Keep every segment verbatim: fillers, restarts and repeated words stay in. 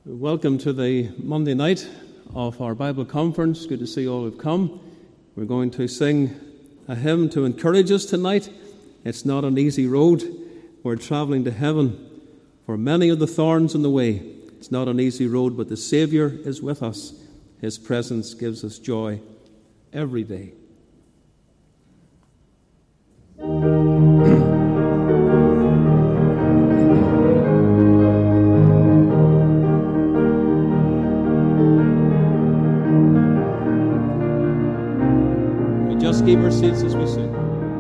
Welcome to the Monday night of our Bible conference. Good to see all who've come. We're going to sing a hymn to encourage us tonight. It's not an easy road. We're traveling to heaven, for many are the thorns in the way. It's not an easy road, but the Saviour is with us. His presence gives us joy every day. Just keep our seats as we sing.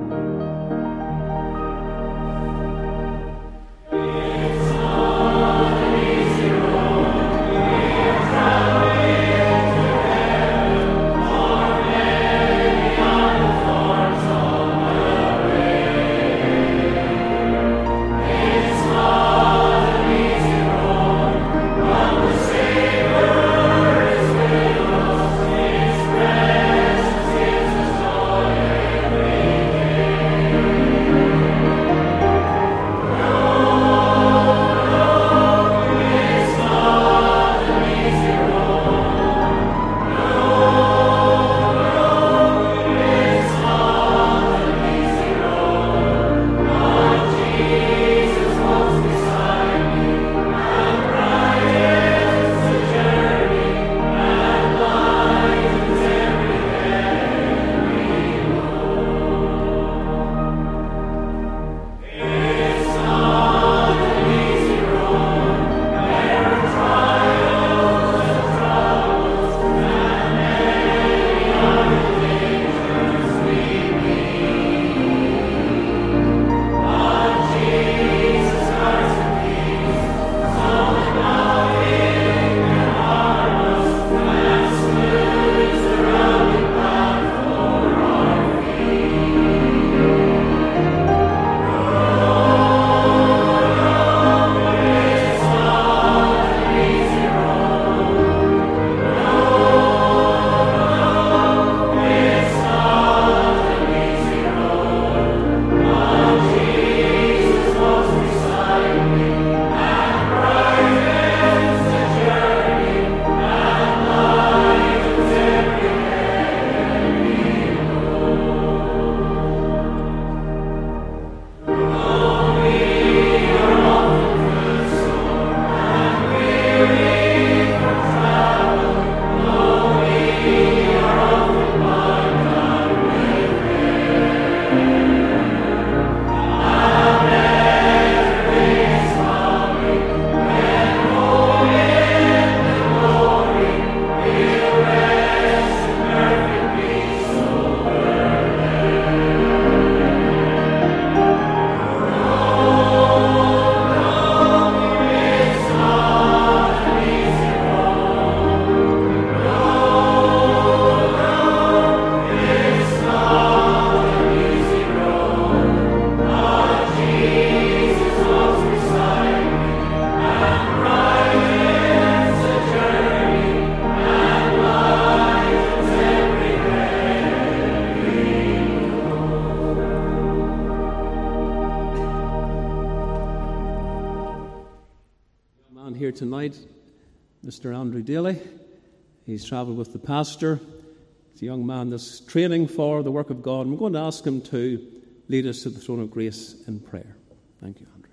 Tonight, Mister Andrew Daly. He's travelled with the pastor. He's a young man that's training for the work of God. And we're going to ask him to lead us to the throne of grace in prayer. Thank you, Andrew.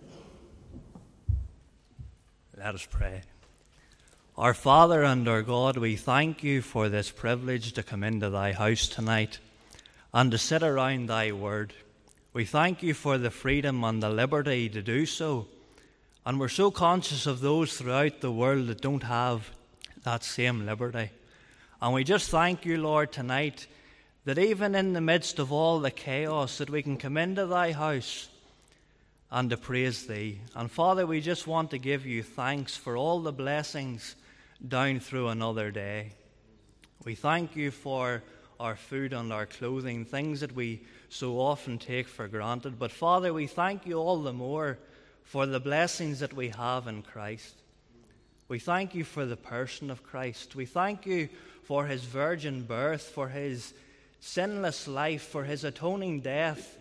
Let us pray. Our Father and our God, we thank you for this privilege to come into thy house tonight and to sit around thy word. We thank you for the freedom and the liberty to do so. And we're so conscious of those throughout the world that don't have that same liberty. And we just thank you, Lord, tonight, that even in the midst of all the chaos, that we can come into thy house and to praise thee. And Father, we just want to give you thanks for all the blessings down through another day. We thank you for our food and our clothing, things that we so often take for granted. But Father, we thank you all the more for the blessings that we have in Christ. We thank you for the person of Christ. We thank you for his virgin birth, for his sinless life, for his atoning death,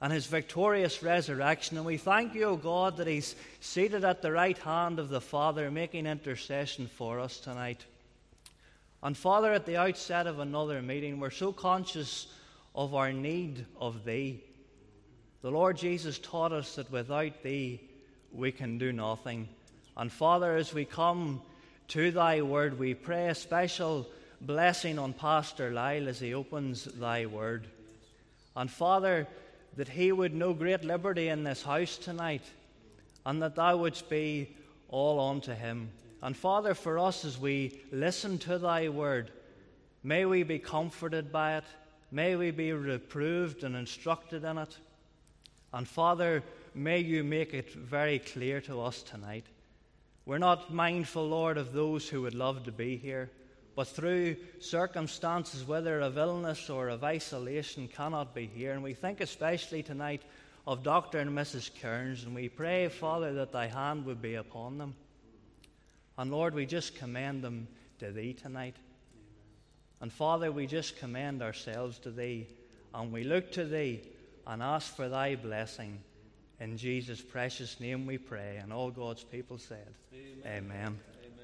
and his victorious resurrection. And we thank you, O God, that he's seated at the right hand of the Father, making intercession for us tonight. And Father, at the outset of another meeting, we're so conscious of our need of thee. The Lord Jesus taught us that without thee we can do nothing. And Father, as we come to thy word, we pray a special blessing on Pastor Lyle as he opens thy word. And Father, that he would know great liberty in this house tonight, and that thou wouldst be all unto him. And Father, for us as we listen to thy word, may we be comforted by it, may we be reproved and instructed in it. And Father, may you make it very clear to us tonight. We're not mindful, Lord, of those who would love to be here, but through circumstances, whether of illness or of isolation, cannot be here. And we think especially tonight of Doctor and Missus Kearns, and we pray, Father, that thy hand would be upon them. And Lord, we just commend them to thee tonight. And Father, we just commend ourselves to thee, and we look to thee and ask for thy blessing. In Jesus' precious name we pray, and all God's people said, Amen. Amen.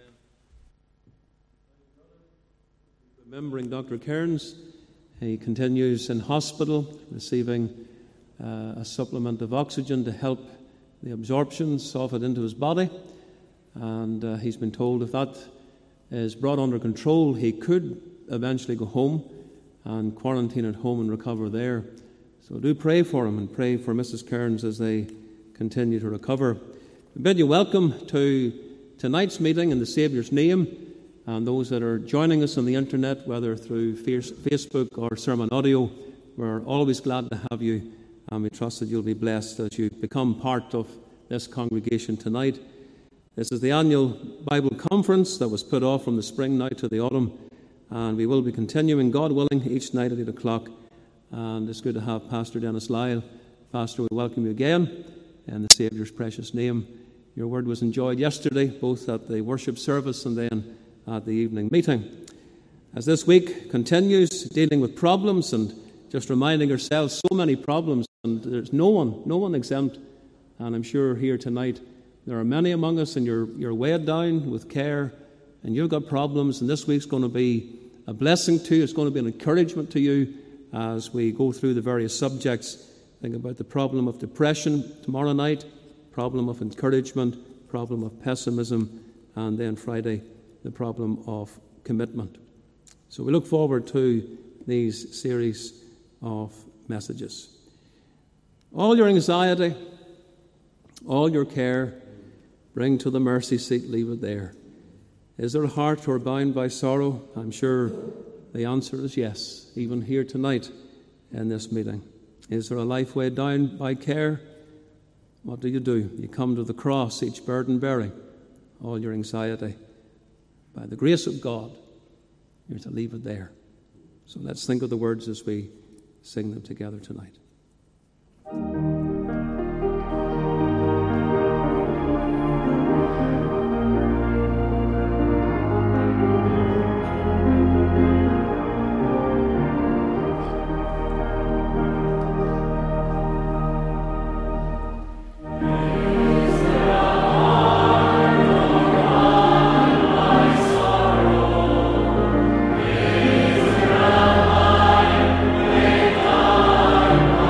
Remembering Doctor Kearns, he continues in hospital, receiving uh, a supplement of oxygen to help the absorptions of it into his body. And uh, he's been told if that is brought under control, he could eventually go home and quarantine at home and recover there. So do pray for him and pray for Missus Kearns as they continue to recover. We bid you welcome to tonight's meeting in the Saviour's name. And those that are joining us on the internet, whether through Facebook or Sermon Audio, we're always glad to have you, and we trust that you'll be blessed as you become part of this congregation tonight. This is the annual Bible conference that was put off from the spring now to the autumn, and we will be continuing, God willing, each night at eight o'clock. And it's good to have Pastor Dennis Lyle. Pastor, we welcome you again in the Saviour's precious name. Your word was enjoyed yesterday, both at the worship service and then at the evening meeting. As this week continues, dealing with problems and just reminding ourselves so many problems, and there's no one, no one exempt. And I'm sure here tonight there are many among us, and you're you're weighed down with care, and you've got problems. And this week's going to be a blessing to you. It's going to be an encouragement to you as we go through the various subjects. Think about the problem of depression tomorrow night, problem of encouragement, problem of pessimism, and then Friday, the problem of commitment. So we look forward to these series of messages. All your anxiety, all your care, bring to the mercy seat, leave it there. Is there a heart who are bound by sorrow? I'm sure the answer is yes, even here tonight in this meeting. Is there a life weighed down by care? What do you do? You come to the cross, each burden bearing, all your anxiety. By the grace of God, you're to leave it there. So let's think of the words as we sing them together tonight. Thank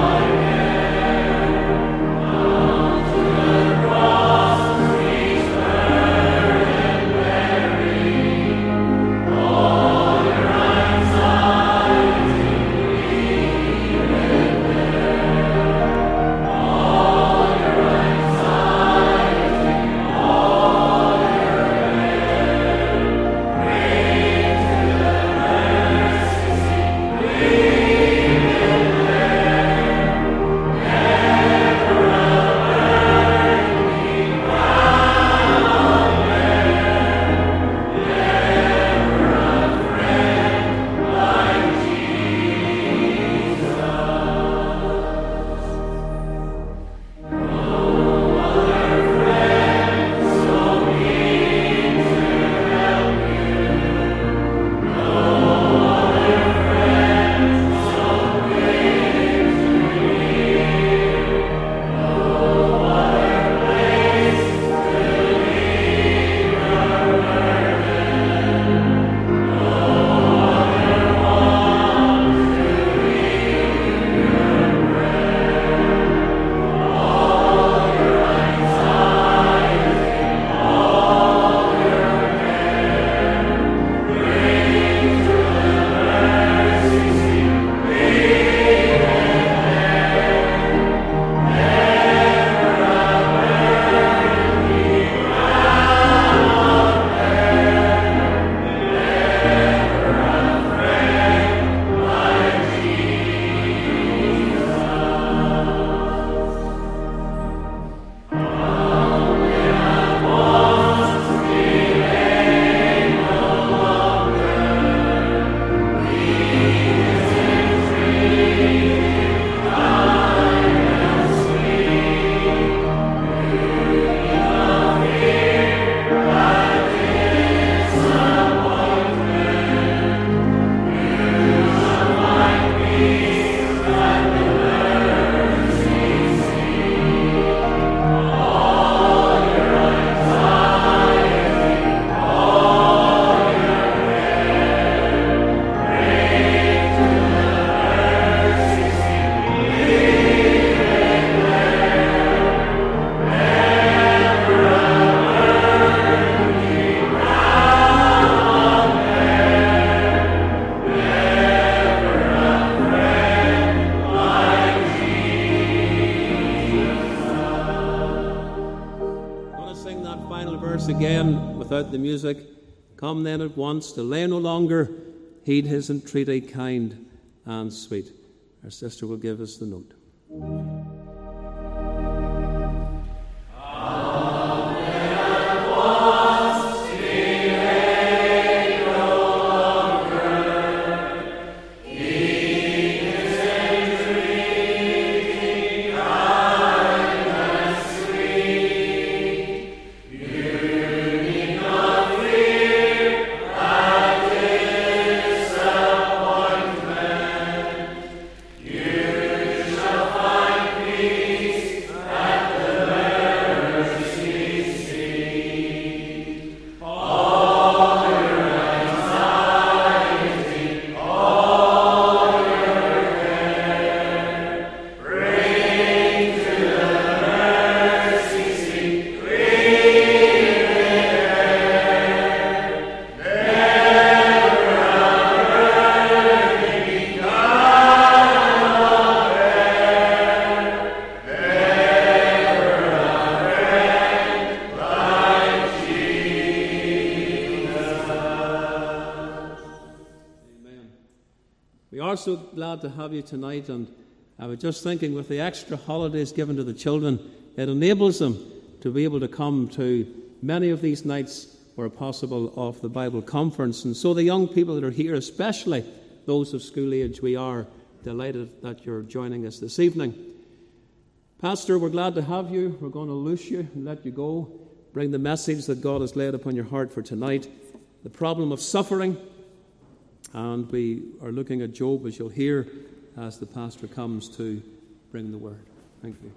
final verse again without the music. Come then at once, delay no longer, heed his entreaty kind and sweet. Our sister will give us the note. So glad to have you tonight, and I was just thinking, with the extra holidays given to the children, it enables them to be able to come to many of these nights where possible of the Bible conference. And so the young people that are here, especially those of school age, we are delighted that you're joining us this evening. Pastor, we're glad to have you. We're going to loose you and let you go. Bring the message that God has laid upon your heart for tonight, the problem of suffering. And we are looking at Job, as you'll hear, as the pastor comes to bring the word. Thank you.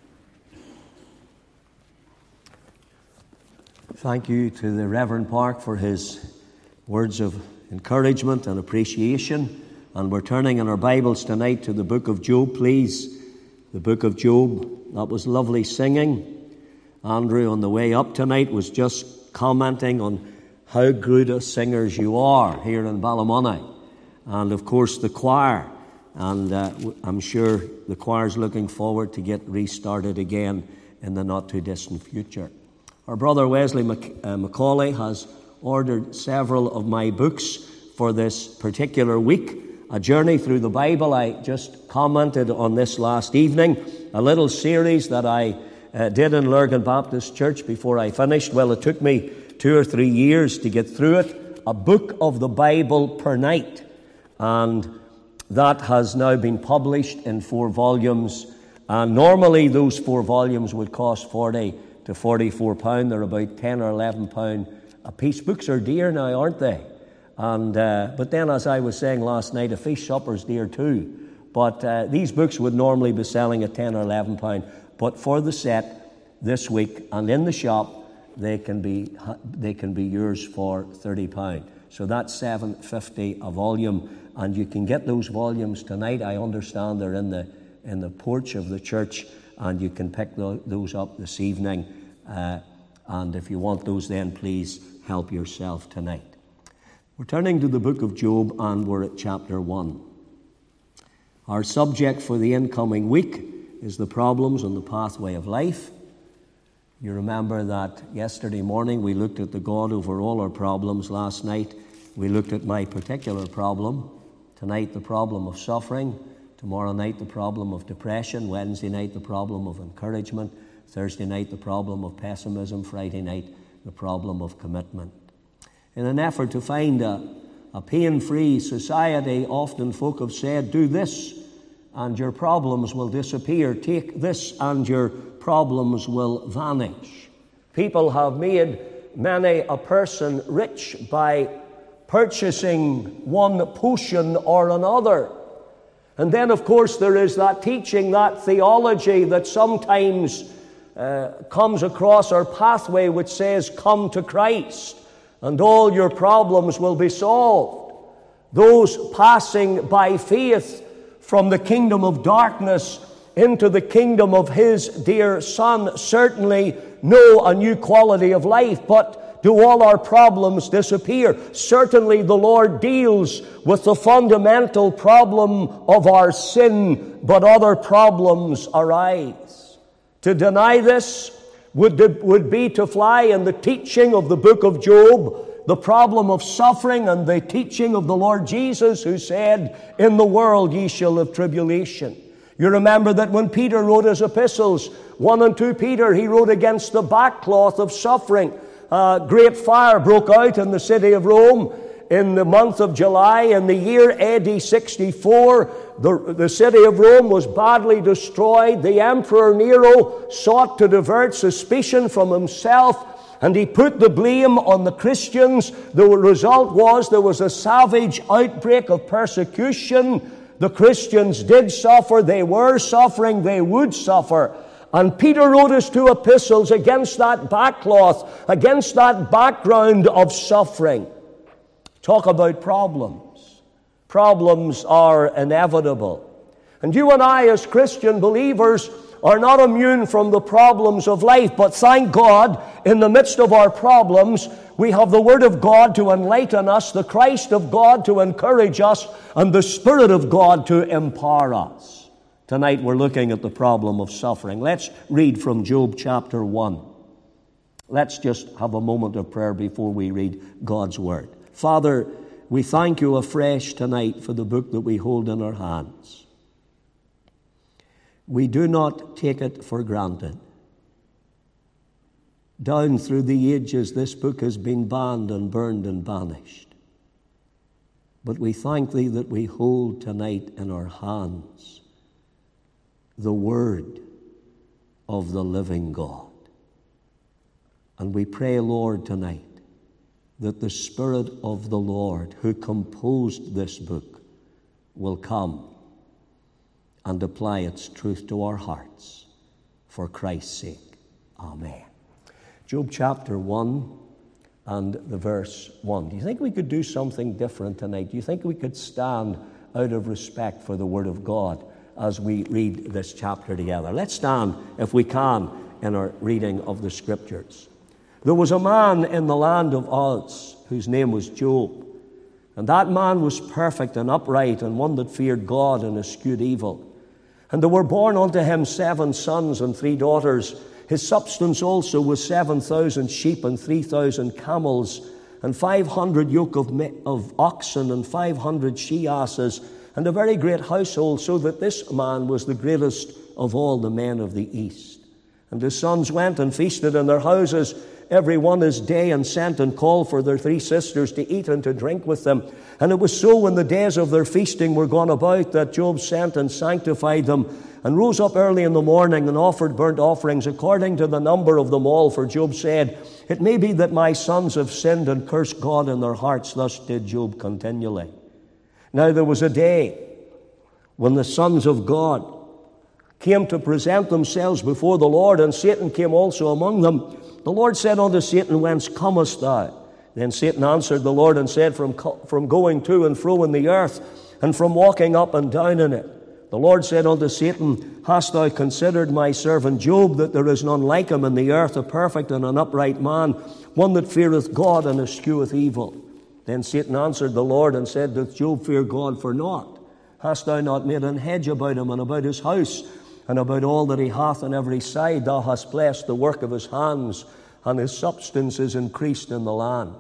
Thank you to the Reverend Park for his words of encouragement and appreciation. And we're turning in our Bibles tonight to the book of Job, please. The book of Job. That was lovely singing. Andrew, on the way up tonight, was just commenting on how good as singers you are here in Ballymoney. And of course the choir. And uh, I'm sure the choir's looking forward to get restarted again in the not too distant future. Our brother Wesley Mac- uh, Macaulay has ordered several of my books for this particular week. A Journey Through the Bible. I just commented on this last evening. A little series that I uh, did in Lurgan Baptist Church before I finished. Well, it took me two or three years to get through it. A book of the Bible per night. And that has now been published in four volumes. And normally those four volumes would cost forty to forty-four pounds. They're about ten or eleven pounds a piece. Books are dear now, aren't they? And uh, but then, as I was saying last night, a feast supper's dear too. But uh, these books would normally be selling at ten or eleven pounds. But for the set this week and in the shop, they can be they can be yours for thirty pounds. So that's seven fifty a volume, and you can get those volumes tonight. I understand they're in the in the porch of the church, and you can pick the, those up this evening. Uh, and if you want those, then please help yourself tonight. We're turning to the book of Job, and we're at chapter one. Our subject for the incoming week is the problems on the pathway of life. You remember that yesterday morning we looked at the God over all our problems. Last night we looked at my particular problem. Tonight the problem of suffering. Tomorrow night the problem of depression. Wednesday night the problem of encouragement. Thursday night the problem of pessimism. Friday night the problem of commitment. In an effort to find a, a pain-free society, often folk have said, do this and your problems will disappear. Take this and your problems will vanish. People have made many a person rich by purchasing one potion or another. And then, of course, there is that teaching, that theology that sometimes uh, comes across our pathway which says, come to Christ and all your problems will be solved. Those passing by faith from the kingdom of darkness into the kingdom of His dear Son certainly know a new quality of life, but do all our problems disappear? Certainly the Lord deals with the fundamental problem of our sin, but other problems arise. To deny this would, would be to fly in the teaching of the book of Job, the problem of suffering, and the teaching of the Lord Jesus, who said, "In the world ye shall have tribulation." You remember that when Peter wrote his epistles, one and two Peter, he wrote against the backcloth of suffering. A great fire broke out in the city of Rome in the month of July in the year A D sixty-four. The, the city of Rome was badly destroyed. The Emperor Nero sought to divert suspicion from himself, and he put the blame on the Christians. The result was there was a savage outbreak of persecution. The Christians did suffer. They were suffering. They would suffer. And Peter wrote his two epistles against that backcloth, against that background of suffering. Talk about problems. Problems are inevitable. And you and I, as Christian believers, are not immune from the problems of life. But thank God, in the midst of our problems, we have the Word of God to enlighten us, the Christ of God to encourage us, and the Spirit of God to empower us. Tonight we're looking at the problem of suffering. Let's read from Job chapter one. Let's just have a moment of prayer before we read God's Word. Father, we thank you afresh tonight for the book that we hold in our hands. We do not take it for granted. Down through the ages, this book has been banned and burned and banished. But we thank thee that we hold tonight in our hands the Word of the living God. And we pray, Lord, tonight that the Spirit of the Lord who composed this book will come and apply its truth to our hearts for Christ's sake. Amen. Job chapter one and the verse one. Do you think we could do something different tonight? Do you think we could stand out of respect for the Word of God as we read this chapter together? Let's stand, if we can, in our reading of the Scriptures. There was a man in the land of Uz whose name was Job. And that man was perfect and upright, and one that feared God and eschewed evil. And there were born unto him seven sons and three daughters. His substance also was seven thousand sheep and three thousand camels, and five hundred yoke of, of oxen and five hundred she-asses, and a very great household, so that this man was the greatest of all the men of the east. And his sons went and feasted in their houses, every one his day, and sent and called for their three sisters to eat and to drink with them. And it was so, when the days of their feasting were gone about, that Job sent and sanctified them, and rose up early in the morning, and offered burnt offerings according to the number of them all. For Job said, "It may be that my sons have sinned and cursed God in their hearts." Thus did Job continually. Now there was a day when the sons of God came to present themselves before the Lord, and Satan came also among them. The Lord said unto Satan, "Whence comest thou?" Then Satan answered the Lord and said, From, from going to and fro in the earth, and from walking up and down in it. The Lord said unto Satan, "Hast thou considered my servant Job, that there is none like him in the earth, a perfect and an upright man, one that feareth God and escheweth evil?" Then Satan answered the Lord and said, "Doth Job fear God for naught? Hast thou not made an hedge about him and about his house, and about all that he hath on every side? Thou hast blessed the work of his hands, and his substance is increased in the land.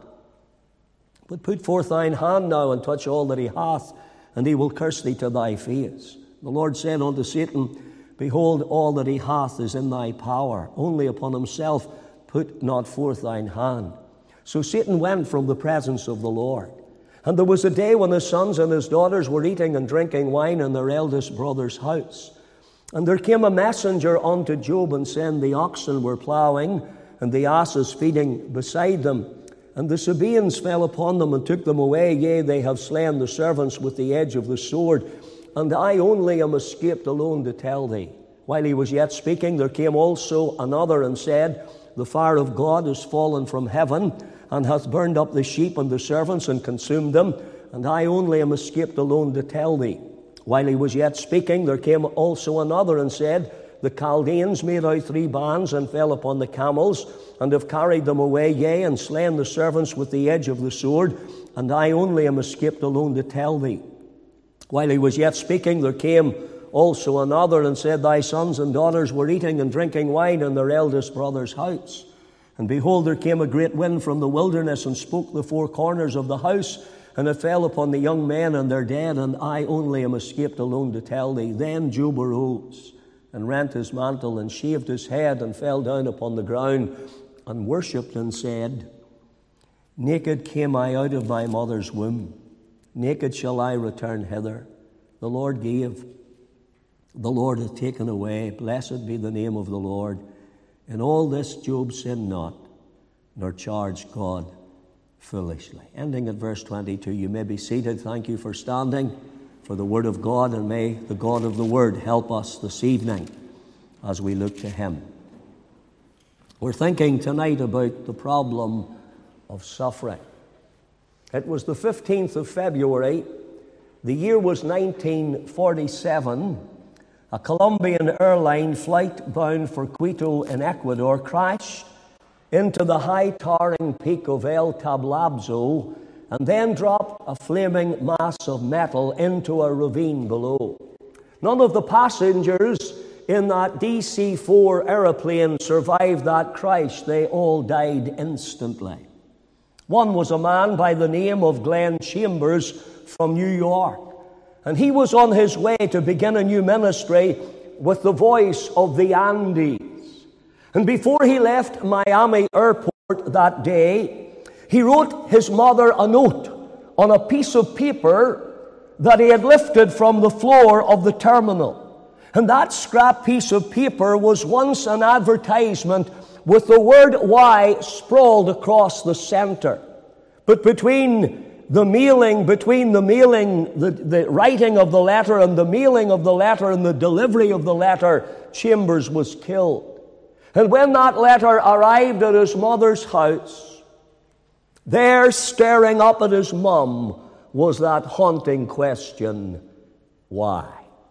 But put forth thine hand now, and touch all that he hath, and he will curse thee to thy face." The Lord said unto Satan, "Behold, all that he hath is in thy power. Only upon himself put not forth thine hand." So Satan went from the presence of the Lord. And there was a day when his sons and his daughters were eating and drinking wine in their eldest brother's house. And there came a messenger unto Job, and said, The oxen were ploughing, and the asses feeding beside them. And the Sabaeans fell upon them, and took them away. Yea, they have slain the servants with the edge of the sword. And I only am escaped alone to tell thee. While he was yet speaking, there came also another, and said, The fire of God is fallen from heaven, and hath burned up the sheep and the servants, and consumed them. And I only am escaped alone to tell thee. While he was yet speaking, there came also another, and said, The Chaldeans made out three bands, and fell upon the camels, and have carried them away, yea, and slain the servants with the edge of the sword. And I only am escaped alone to tell thee. While he was yet speaking, there came also another, and said, Thy sons and daughters were eating and drinking wine in their eldest brother's house. And behold, there came a great wind from the wilderness, and spoke the four corners of the house, and it fell upon the young men, and they're dead, and I only am escaped alone to tell thee. Then Job arose, and rent his mantle, and shaved his head, and fell down upon the ground, and worshipped, and said, Naked came I out of my mother's womb, naked shall I return hither. The Lord gave, the Lord hath taken away. Blessed be the name of the Lord. In all this Job sinned not, nor charged God foolishly. Ending at verse twenty-two. You may be seated. Thank you for standing for the Word of God, and may the God of the Word help us this evening as we look to Him. We're thinking tonight about the problem of suffering. It was the fifteenth of February. The year was nineteen forty-seven. A Colombian airline flight bound for Quito in Ecuador crashed into the high towering peak of El Tablabzo and then dropped a flaming mass of metal into a ravine below. None of the passengers in that D C four aeroplane survived that crash. They all died instantly. One was a man by the name of Glenn Chambers from New York. And he was on his way to begin a new ministry with the Voice of the Andes. And before he left Miami airport that day, he wrote his mother a note on a piece of paper that he had lifted from the floor of the terminal. And that scrap piece of paper was once an advertisement with the word "Y" sprawled across the center. But between the mailing, between the mailing, the, the writing of the letter and the mailing of the letter and the delivery of the letter, Chambers was killed. And when that letter arrived at his mother's house, there staring up at his mum was that haunting question, why?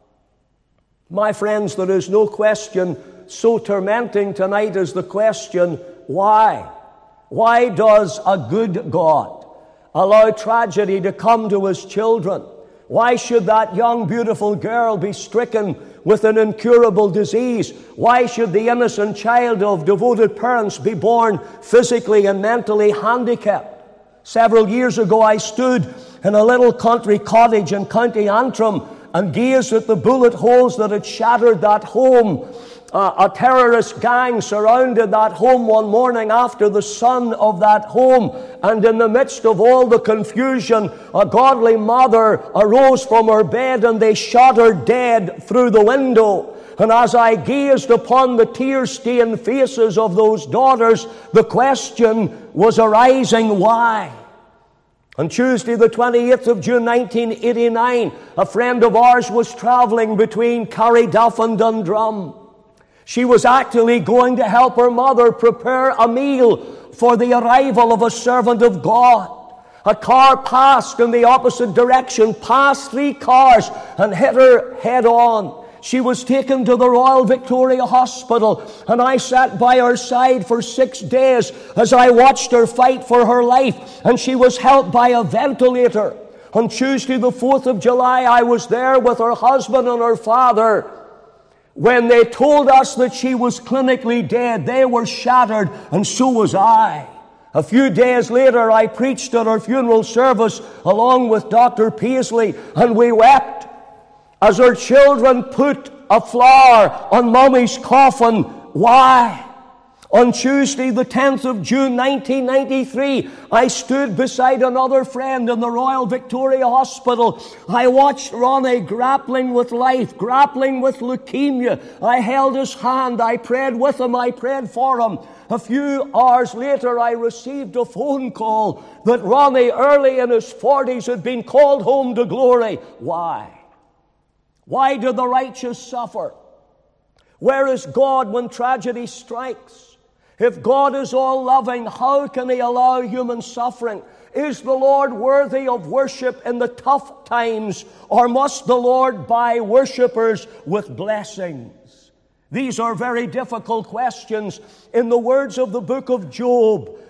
My friends, there is no question so tormenting tonight as the question, why? Why does a good God allow tragedy to come to His children? Why should that young, beautiful girl be stricken with an incurable disease? Why should the innocent child of devoted parents be born physically and mentally handicapped? Several years ago, I stood in a little country cottage in County Antrim and gazed at the bullet holes that had shattered that home. Uh, a terrorist gang surrounded that home one morning after the son of that home, and in the midst of all the confusion, a godly mother arose from her bed and they shot her dead through the window. And as I gazed upon the tear-stained faces of those daughters, the question was arising, why? On Tuesday, the twenty-eighth of June, nineteen eighty-nine, a friend of ours was traveling between Carryduff and Dundrum. She was actually going to help her mother prepare a meal for the arrival of a servant of God. A car passed in the opposite direction, passed three cars, and hit her head on. She was taken to the Royal Victoria Hospital, and I sat by her side for six days as I watched her fight for her life, and she was helped by a ventilator. On Tuesday, the fourth of July, I was there with her husband and her father. When they told us that she was clinically dead, they were shattered, and so was I. A few days later, I preached at her funeral service along with Doctor Paisley, and we wept as her children put a flower on Mommy's coffin. Why? On Tuesday, the tenth of June, nineteen ninety-three, I stood beside another friend in the Royal Victoria Hospital. I watched Ronnie grappling with life, grappling with leukemia. I held his hand. I prayed with him. I prayed for him. A few hours later, I received a phone call that Ronnie, early in his forties, had been called home to glory. Why? Why do the righteous suffer? Where is God when tragedy strikes? If God is all-loving, how can He allow human suffering? Is the Lord worthy of worship in the tough times, or must the Lord buy worshippers with blessings? These are very difficult questions. In the words of the book of Job,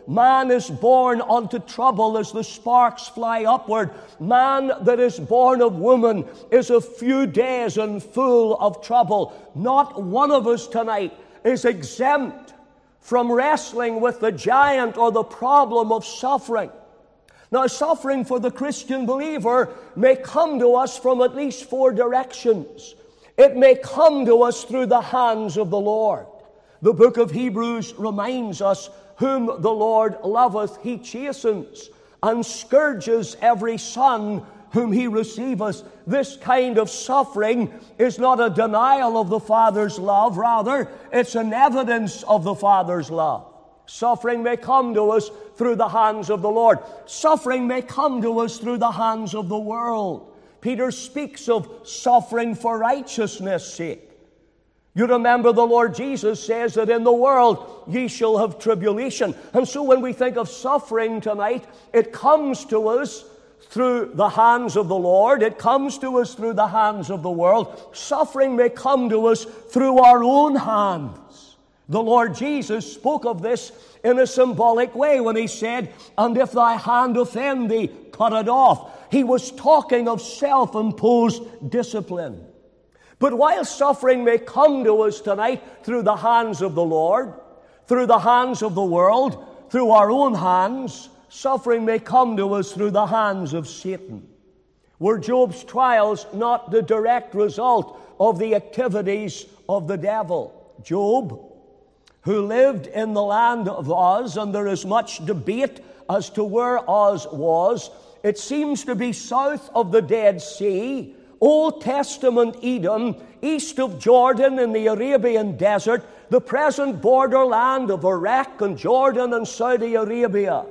Man is born unto trouble as the sparks fly upward. Man that is born of woman is a few days and full of trouble. Not one of us tonight is exempt from wrestling with the giant or the problem of suffering. Now, suffering for the Christian believer may come to us from at least four directions. It may come to us through the hands of the Lord. The book of Hebrews reminds us, whom the Lord loveth, he chastens, and scourges every son whom he receiveth. This kind of suffering is not a denial of the Father's love. Rather, it's an evidence of the Father's love. Suffering may come to us through the hands of the Lord. Suffering may come to us through the hands of the world. Peter speaks of suffering for righteousness' sake. You remember the Lord Jesus says that in the world ye shall have tribulation. And so when we think of suffering tonight, it comes to us through the hands of the Lord. It comes to us through the hands of the world. Suffering may come to us through our own hands. The Lord Jesus spoke of this in a symbolic way when he said, "And if thy hand offend thee, cut it off." He was talking of self-imposed discipline. But while suffering may come to us tonight through the hands of the Lord, through the hands of the world, through our own hands, suffering may come to us through the hands of Satan. Were Job's trials not the direct result of the activities of the devil? Job, who lived in the land of Uz, and there is much debate as to where Uz was. It seems to be south of the Dead Sea, Old Testament Edom, east of Jordan in the Arabian desert, the present borderland of Iraq and Jordan and Saudi Arabia.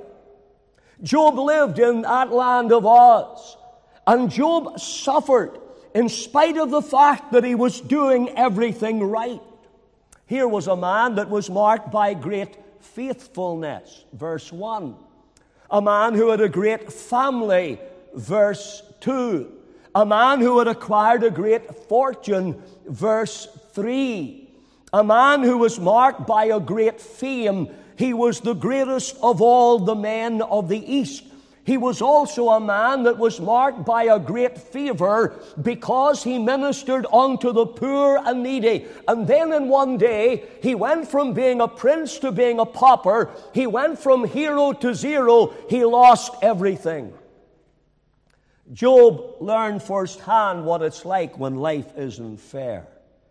Job lived in that land of Uz, and Job suffered in spite of the fact that he was doing everything right. Here was a man that was marked by great faithfulness, verse one. A man who had a great family, verse two. A man who had acquired a great fortune, verse three. A man who was marked by a great fame. He was the greatest of all the men of the East. He was also a man that was marked by a great favor because he ministered unto the poor and needy. And then in one day, he went from being a prince to being a pauper. He went from hero to zero. He lost everything. Job learned firsthand what it's like when life isn't fair.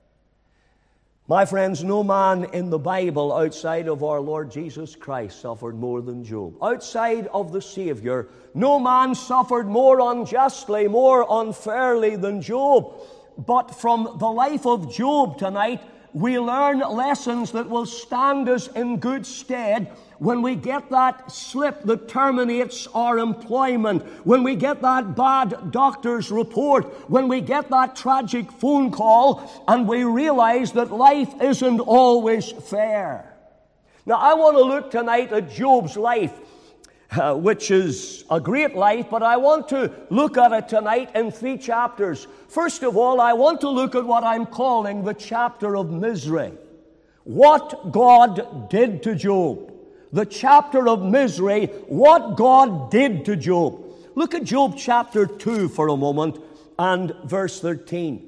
My friends, no man in the Bible outside of our Lord Jesus Christ suffered more than Job. Outside of the Savior, no man suffered more unjustly, more unfairly than Job. But from the life of Job tonight, we learn lessons that will stand us in good stead when we get that slip that terminates our employment, when we get that bad doctor's report, when we get that tragic phone call, and we realize that life isn't always fair. Now, I want to look tonight at Job's life, uh, which is a great life, but I want to look at it tonight in three chapters. First of all, I want to look at what I'm calling the chapter of misery. What God did to Job. The chapter of misery, what God did to Job. Look at Job chapter two for a moment and verse thirteen.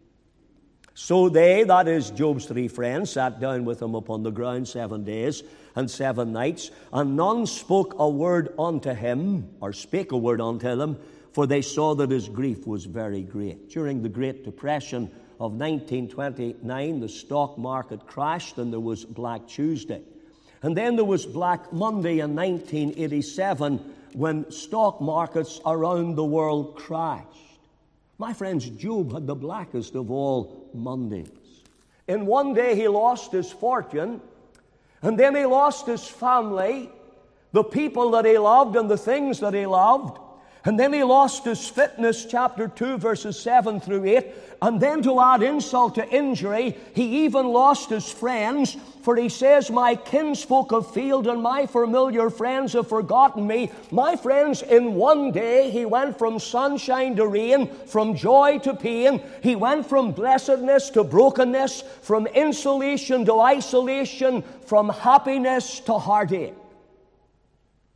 So they, that is Job's three friends, sat down with him upon the ground seven days and seven nights, and none spoke a word unto him, or spake a word unto him, for they saw that his grief was very great. During the Great Depression of nineteen twenty-nine, the stock market crashed and there was Black Tuesday. And then there was Black Monday in nineteen eighty-seven when stock markets around the world crashed. My friends, Job had the blackest of all Mondays. In one day he lost his fortune, and then he lost his family, the people that he loved and the things that he loved. And then he lost his fitness, chapter two, verses seven through eight. And then to add insult to injury, he even lost his friends. For he says, my kinsfolk have failed and my familiar friends have forgotten me. My friends, in one day he went from sunshine to rain, from joy to pain. He went from blessedness to brokenness, from insulation to isolation, from happiness to heartache.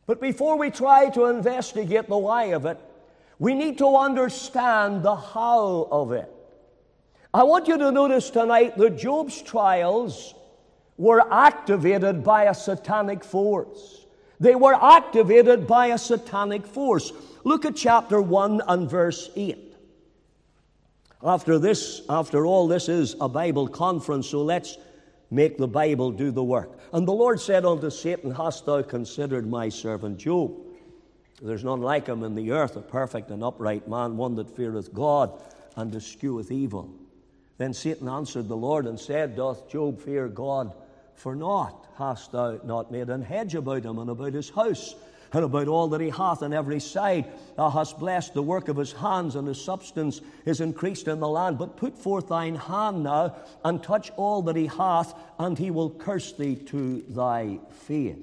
But before we try to investigate the why of it, we need to understand the how of it. I want you to notice tonight that Job's trials were activated by a satanic force. They were activated by a satanic force. Look at chapter one and verse eight. After this, after all, this is a Bible conference, so let's make the Bible do the work. And the Lord said unto Satan, Hast thou considered my servant Job? There's none like him in the earth, a perfect and upright man, one that feareth God and escheweth evil. Then Satan answered the Lord and said, Doth Job fear God for naught? Hast thou not made an hedge about him and about his house, and about all that he hath on every side? Thou hast blessed the work of his hands, and his substance is increased in the land. But put forth thine hand now, and touch all that he hath, and he will curse thee to thy face.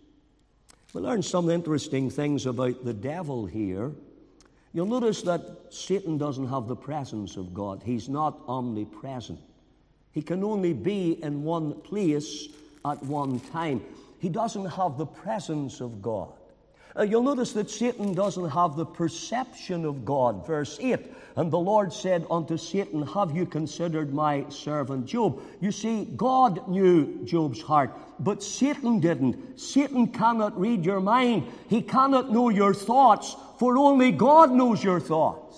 We learn some interesting things about the devil here. You'll notice that Satan doesn't have the presence of God. He's not omnipresent. He can only be in one place at one time. He doesn't have the presence of God. Uh, you'll notice that Satan doesn't have the perception of God. Verse eight, and the Lord said unto Satan, Have you considered my servant Job? You see, God knew Job's heart, but Satan didn't. Satan cannot read your mind. He cannot know your thoughts, for only God knows your thoughts.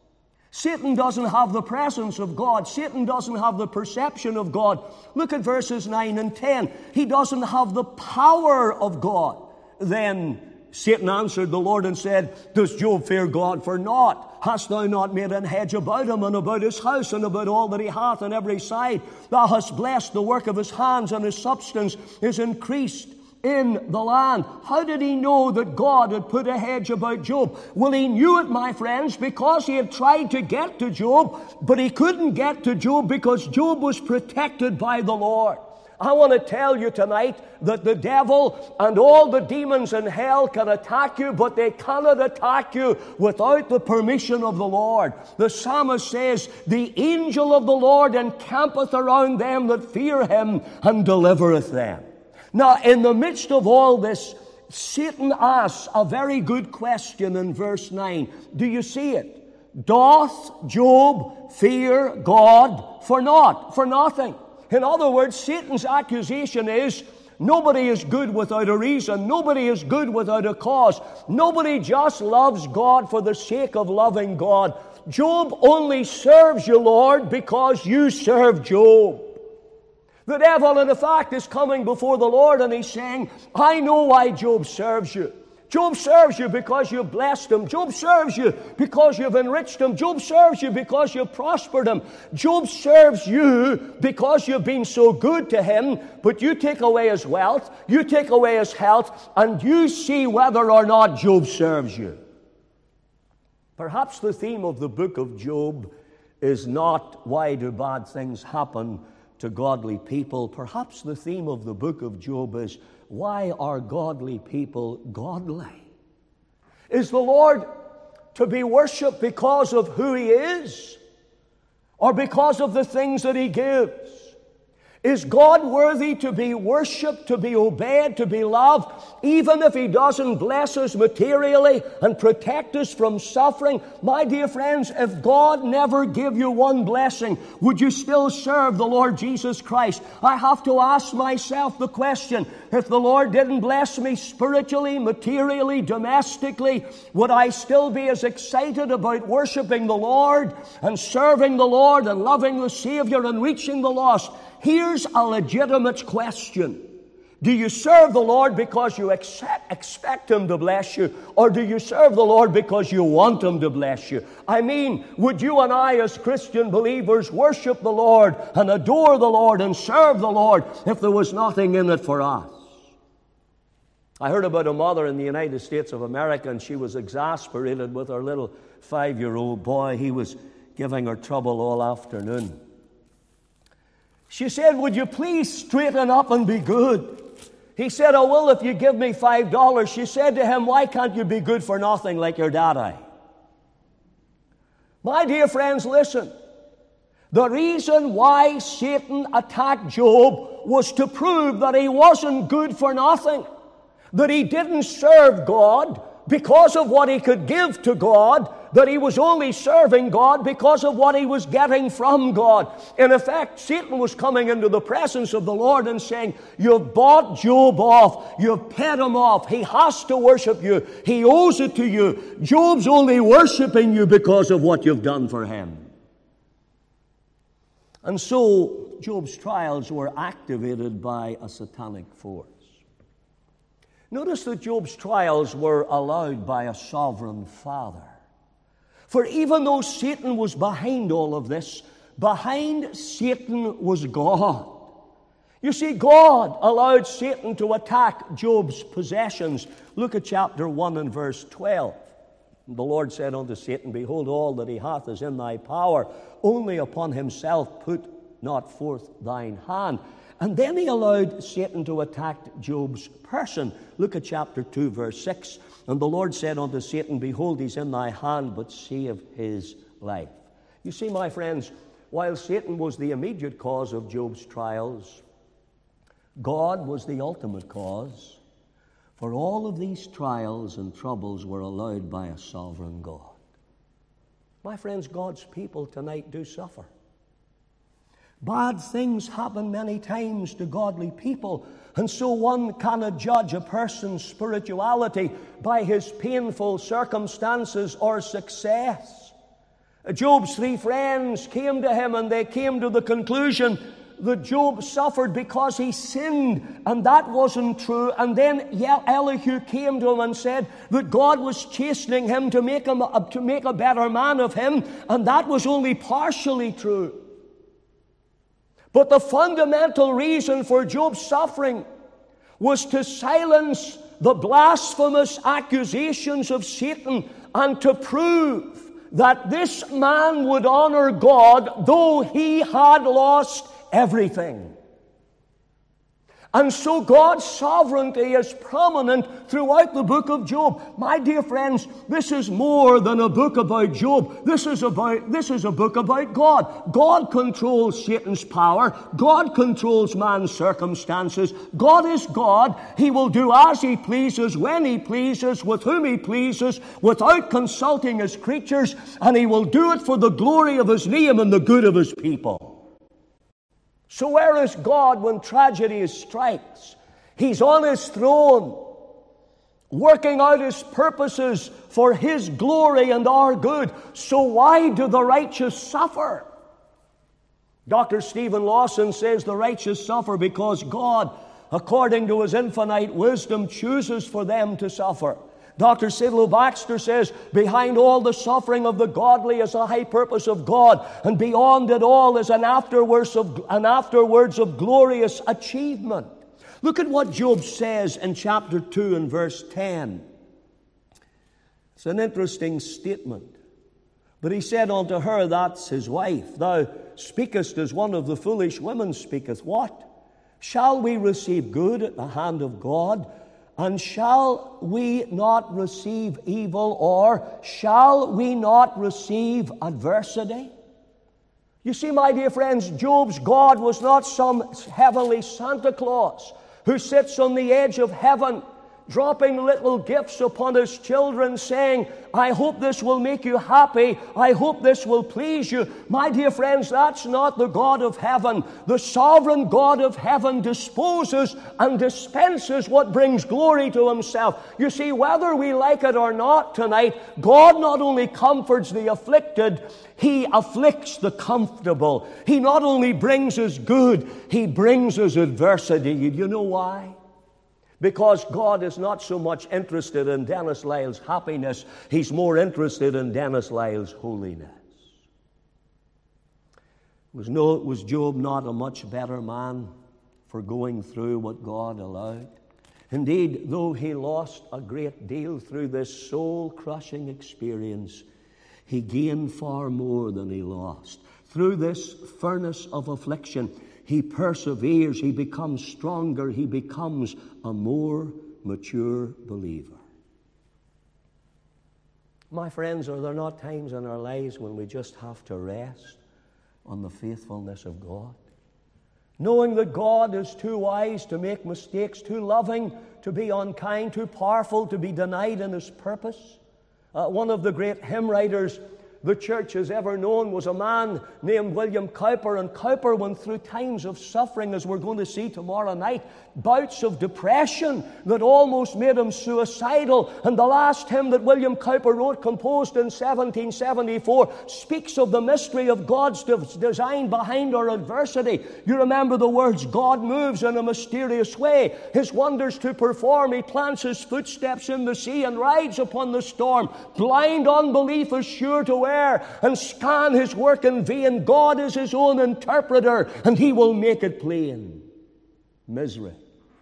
Satan doesn't have the presence of God. Satan doesn't have the perception of God. Look at verses nine and ten. He doesn't have the power of God. Then Satan answered the Lord and said, Does Job fear God for naught? Hast thou not made an hedge about him and about his house and about all that he hath on every side? Thou hast blessed the work of his hands, and his substance is increased in the land. How did he know that God had put a hedge about Job? Well, he knew it, my friends, because he had tried to get to Job, but he couldn't get to Job because Job was protected by the Lord. I want to tell you tonight that the devil and all the demons in hell can attack you, but they cannot attack you without the permission of the Lord. The psalmist says, The angel of the Lord encampeth around them that fear him and delivereth them. Now, in the midst of all this, Satan asks a very good question in verse nine. Do you see it? Doth Job fear God for naught? For nothing. In other words, Satan's accusation is, nobody is good without a reason. Nobody is good without a cause. Nobody just loves God for the sake of loving God. Job only serves you, Lord, because you serve Job. The devil, in fact, is coming before the Lord and he's saying, I know why Job serves you. Job serves you because you've blessed him. Job serves you because you've enriched him. Job serves you because you've prospered him. Job serves you because you've been so good to him, but you take away his wealth, you take away his health, and you see whether or not Job serves you. Perhaps the theme of the book of Job is not why do bad things happen to godly people. Perhaps the theme of the book of Job is, why are godly people godly? Is the Lord to be worshipped because of who He is, or because of the things that He gives? Is God worthy to be worshipped, to be obeyed, to be loved, even if He doesn't bless us materially and protect us from suffering? My dear friends, if God never give you one blessing, would you still serve the Lord Jesus Christ? I have to ask myself the question, if the Lord didn't bless me spiritually, materially, domestically, would I still be as excited about worshiping the Lord and serving the Lord and loving the Savior and reaching the lost? Here's a legitimate question. Do you serve the Lord because you accept, expect Him to bless you, or do you serve the Lord because you want Him to bless you? I mean, would you and I as Christian believers worship the Lord and adore the Lord and serve the Lord if there was nothing in it for us? I heard about a mother in the United States of America, and she was exasperated with her little five-year-old boy. He was giving her trouble all afternoon. She said, would you please straighten up and be good? He said, I will if you give me five dollars. She said to him, why can't you be good for nothing like your daddy? My dear friends, listen. The reason why Satan attacked Job was to prove that he wasn't good for nothing. that he didn't serve God because of what he could give to God, that he was only serving God because of what he was getting from God. In effect, Satan was coming into the presence of the Lord and saying, you've bought Job off, you've paid him off, he has to worship you, he owes it to you. Job's only worshiping you because of what you've done for him. And so, Job's trials were activated by a satanic force. Notice that Job's trials were allowed by a sovereign Father. For even though Satan was behind all of this, behind Satan was God. You see, God allowed Satan to attack Job's possessions. Look at chapter one and verse twelve. The Lord said unto Satan, behold, all that he hath is in thy power. Only upon himself put not forth thine hand. And then he allowed Satan to attack Job's person. Look at chapter two, verse six. And the Lord said unto Satan, behold, he's in thy hand, but save his life. You see, my friends, while Satan was the immediate cause of Job's trials, God was the ultimate cause. For all of these trials and troubles were allowed by a sovereign God. My friends, God's people tonight do suffer. Bad things happen many times to godly people, and so one cannot judge a person's spirituality by his painful circumstances or success. Job's three friends came to him, and they came to the conclusion that Job suffered because he sinned, and that wasn't true. And then Elihu came to him and said that God was chastening him to make him to make a better man of him, and that was only partially true. But the fundamental reason for Job's suffering was to silence the blasphemous accusations of Satan and to prove that this man would honor God though he had lost everything. And so God's sovereignty is prominent throughout the book of Job. My dear friends, this is more than a book about Job. This is about this is a book about God. God controls Satan's power. God controls man's circumstances. God is God. He will do as he pleases, when he pleases, with whom he pleases, without consulting his creatures, and he will do it for the glory of his name and the good of his people. So where is God when tragedy strikes? He's on his throne, working out his purposes for his glory and our good. So why do the righteous suffer? Doctor Stephen Lawson says the righteous suffer because God, according to his infinite wisdom, chooses for them to suffer. Doctor Sidlow Baxter says, behind all the suffering of the godly is a high purpose of God, and beyond it all is an afterwards of, an afterwards of glorious achievement. Look at what Job says in chapter two and verse ten. It's an interesting statement. But he said unto her, that's his wife, thou speakest as one of the foolish women speaketh. What? Shall we receive good at the hand of God? And shall we not receive evil, or shall we not receive adversity? You see, my dear friends, Job's God was not some heavenly Santa Claus who sits on the edge of heaven dropping little gifts upon his children, saying, I hope this will make you happy. I hope this will please you. My dear friends, that's not the God of heaven. The sovereign God of heaven disposes and dispenses what brings glory to himself. You see, whether we like it or not tonight, God not only comforts the afflicted, he afflicts the comfortable. He not only brings us good, he brings us adversity. You know why? Because God is not so much interested in Dennis Lyle's happiness, he's more interested in Dennis Lyle's holiness. Was, no, was Job not a much better man for going through what God allowed? Indeed, though he lost a great deal through this soul-crushing experience, he gained far more than he lost. Through this furnace of affliction, he perseveres, he becomes stronger, he becomes a more mature believer. My friends, are there not times in our lives when we just have to rest on the faithfulness of God? Knowing that God is too wise to make mistakes, too loving to be unkind, too powerful to be denied in his purpose. Uh, one of the great hymn writers the church has ever known was a man named William Cowper. And Cowper went through times of suffering, as we're going to see tomorrow night, bouts of depression that almost made him suicidal. And the last hymn that William Cowper wrote, composed in seventeen seventy-four, speaks of the mystery of God's design behind our adversity. You remember the words, God moves in a mysterious way, his wonders to perform. He plants his footsteps in the sea and rides upon the storm. Blind unbelief is sure to and scan his work in vain. God is his own interpreter, and he will make it plain. Misery.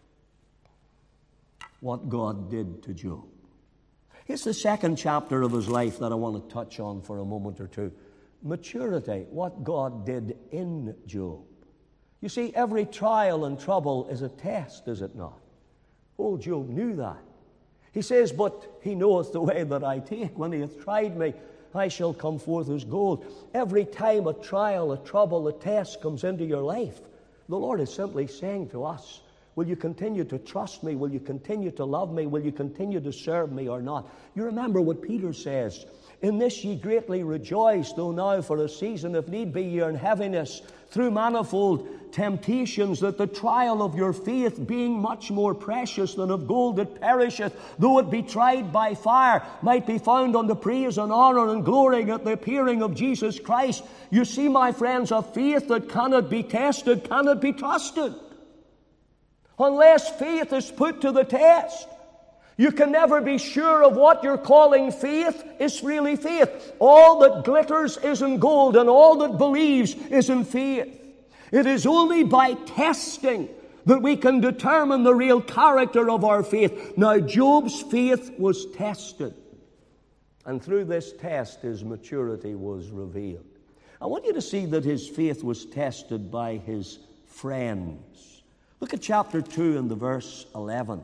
What God did to Job. It's the second chapter of his life that I want to touch on for a moment or two. Maturity. What God did in Job. You see, every trial and trouble is a test, is it not? Old Job knew that. He says, but he knoweth the way that I take. When he hath tried me, I shall come forth as gold. Every time a trial, a trouble, a test comes into your life, the Lord is simply saying to us, will you continue to trust me? Will you continue to love me? Will you continue to serve me or not? You remember what Peter says, in this ye greatly rejoice, though now for a season, if need be, ye are in heaviness, through manifold temptations, that the trial of your faith, being much more precious than of gold that perisheth, though it be tried by fire, might be found unto praise and honor and glory at the appearing of Jesus Christ. You see, my friends, a faith that cannot be tested cannot be trusted. Unless faith is put to the test, you can never be sure of what you're calling faith is really faith. All that glitters is in gold, and all that believes is in faith. It is only by testing that we can determine the real character of our faith. Now, Job's faith was tested, and through this test his maturity was revealed. I want you to see that his faith was tested by his friends. Look at chapter two and the verse eleven.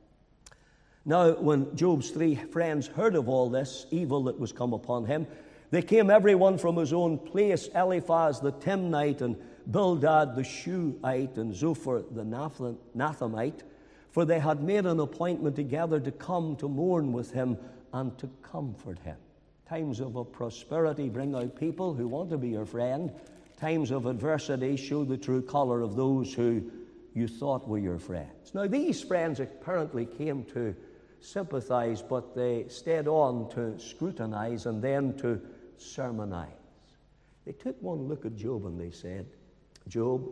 Now, when Job's three friends heard of all this evil that was come upon him, they came every one from his own place, Eliphaz the Timnite, and Bildad the Shuhite, and Zophar the Nathanathite, for they had made an appointment together to come to mourn with him and to comfort him. Times of prosperity bring out people who want to be your friend. Times of adversity show the true color of those who you thought were your friends. Now, these friends apparently came to sympathize, but they stayed on to scrutinize and then to sermonize. They took one look at Job and they said, Job,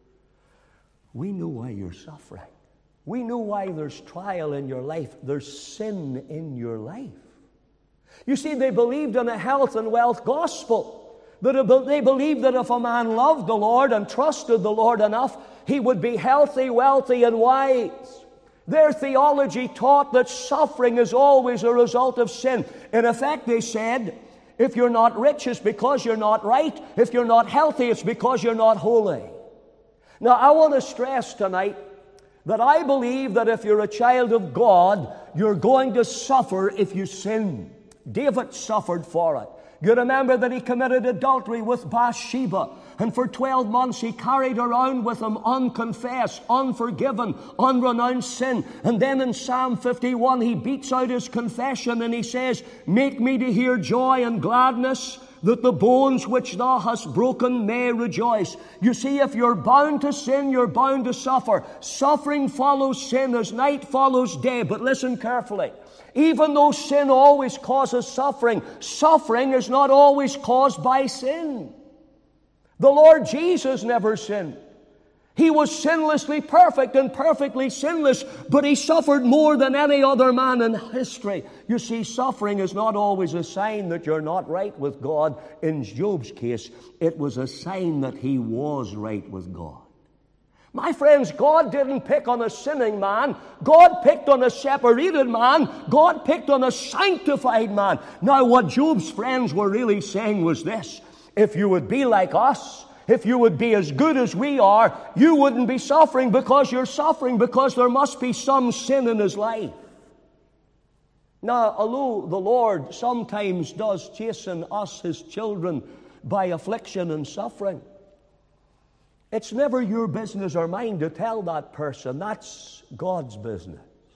we know why you're suffering. We know why there's trial in your life. There's sin in your life. You see, they believed in a health and wealth gospel. That they believed that if a man loved the Lord and trusted the Lord enough, he would be healthy, wealthy, and wise. Their theology taught that suffering is always a result of sin. In effect, they said, if you're not rich, it's because you're not right. If you're not healthy, it's because you're not holy. Now, I want to stress tonight that I believe that if you're a child of God, you're going to suffer if you sin. David suffered for it. You remember that he committed adultery with Bathsheba, and for twelve months he carried around with him unconfessed, unforgiven, unrenounced sin. And then in Psalm fifty-one he beats out his confession and he says, make me to hear joy and gladness, that the bones which thou hast broken may rejoice. You see, if you're bound to sin, you're bound to suffer. Suffering follows sin as night follows day. But listen carefully. Even though sin always causes suffering, suffering is not always caused by sin. The Lord Jesus never sinned. He was sinlessly perfect and perfectly sinless, but he suffered more than any other man in history. You see, suffering is not always a sign that you're not right with God. In Job's case, it was a sign that he was right with God. My friends, God didn't pick on a sinning man. God picked on a separated man. God picked on a sanctified man. Now, what Job's friends were really saying was this: if you would be like us, if you would be as good as we are, you wouldn't be suffering because you're suffering because there must be some sin in his life. Now, although the Lord sometimes does chasten us, his children, by affliction and suffering, it's never your business or mine to tell that person. That's God's business.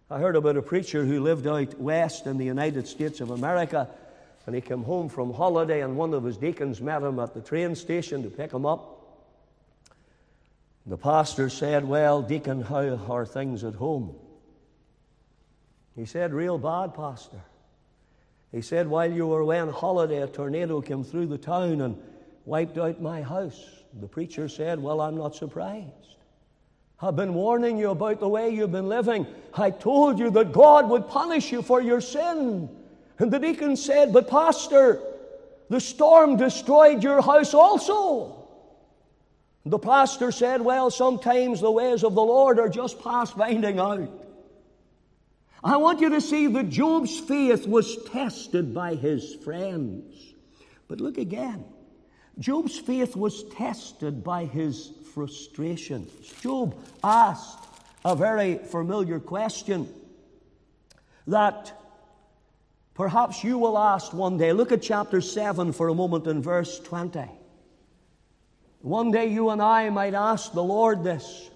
I heard about a preacher who lived out west in the United States of America, and he came home from holiday, and one of his deacons met him at the train station to pick him up. The pastor said, "Well, deacon, how are things at home?" He said, "Real bad, pastor." He said, "While you were away on holiday, a tornado came through the town and wiped out my house." The preacher said, "Well, I'm not surprised. I've been warning you about the way you've been living. I told you that God would punish you for your sin." And the deacon said, "But pastor, the storm destroyed your house also." The pastor said, "Well, sometimes the ways of the Lord are just past finding out." I want you to see that Job's faith was tested by his friends. But look again. Job's faith was tested by his frustrations. Job asked a very familiar question that perhaps you will ask one day. Look at chapter seven for a moment in verse twenty. One day you and I might ask the Lord this.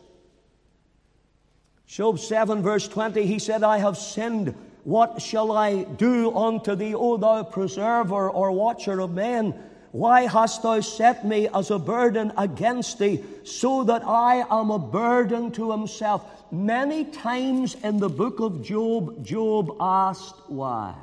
Job seven verse twenty, he said, "I have sinned. What shall I do unto thee, O thou preserver or watcher of men? Why hast thou set me as a burden against thee, so that I am a burden to himself?" Many times in the book of Job, Job asked why.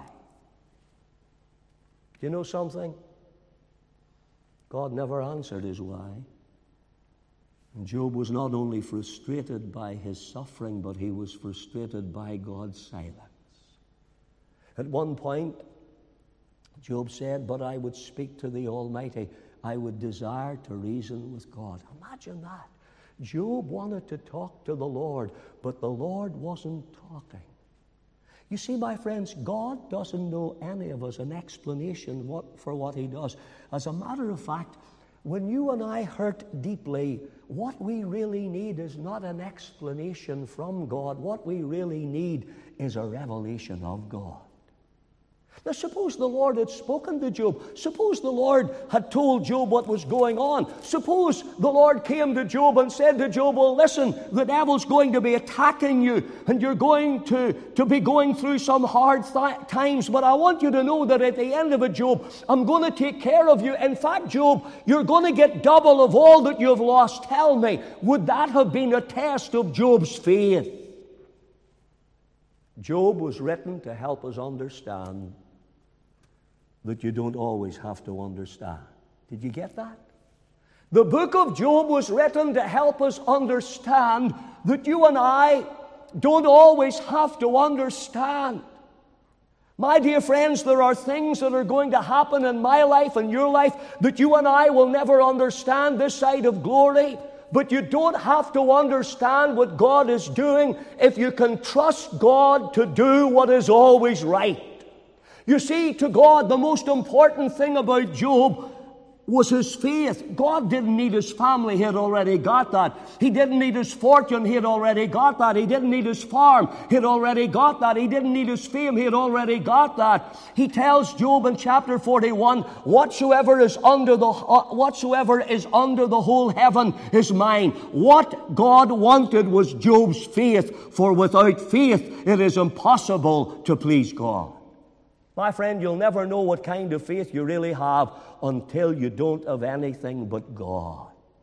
Do you know something? God never answered his why. And Job was not only frustrated by his suffering, but he was frustrated by God's silence. At one point, Job said, "But I would speak to the Almighty. I would desire to reason with God." Imagine that. Job wanted to talk to the Lord, but the Lord wasn't talking. You see, my friends, God doesn't know any of us an explanation what, for what he does. As a matter of fact, when you and I hurt deeply, what we really need is not an explanation from God. What we really need is a revelation of God. Now, suppose the Lord had spoken to Job. Suppose the Lord had told Job what was going on. Suppose the Lord came to Job and said to Job, "Well, listen, the devil's going to be attacking you, and you're going to, to be going through some hard th- times, but I want you to know that at the end of it, Job, I'm going to take care of you. In fact, Job, you're going to get double of all that you've lost. Tell me, would that have been a test of Job's faith?" Job was written to help us understand that you don't always have to understand. Did you get that? The book of Job was written to help us understand that you and I don't always have to understand. My dear friends, there are things that are going to happen in my life and your life that you and I will never understand this side of glory. But you don't have to understand what God is doing if you can trust God to do what is always right. You see, to God, the most important thing about Job was his faith. God didn't need his family. He had already got that. He didn't need his fortune. He had already got that. He didn't need his farm. He had already got that. He didn't need his fame. He had already got that. He tells Job in chapter forty-one, whatsoever is under the uh, whatsoever is under the whole heaven is mine. What God wanted was Job's faith, for without faith it is impossible to please God. My friend, you'll never know what kind of faith you really have until you don't have anything but God.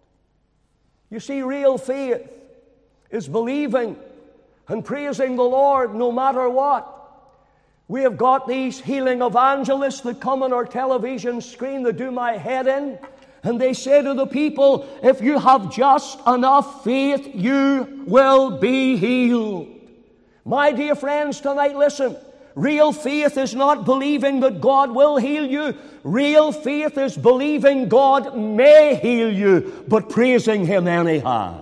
You see, real faith is believing and praising the Lord no matter what. We have got these healing evangelists that come on our television screen that do my head in, and they say to the people, if you have just enough faith, you will be healed. My dear friends, tonight, listen. Real faith is not believing that God will heal you. Real faith is believing God may heal you, but praising Him anyhow.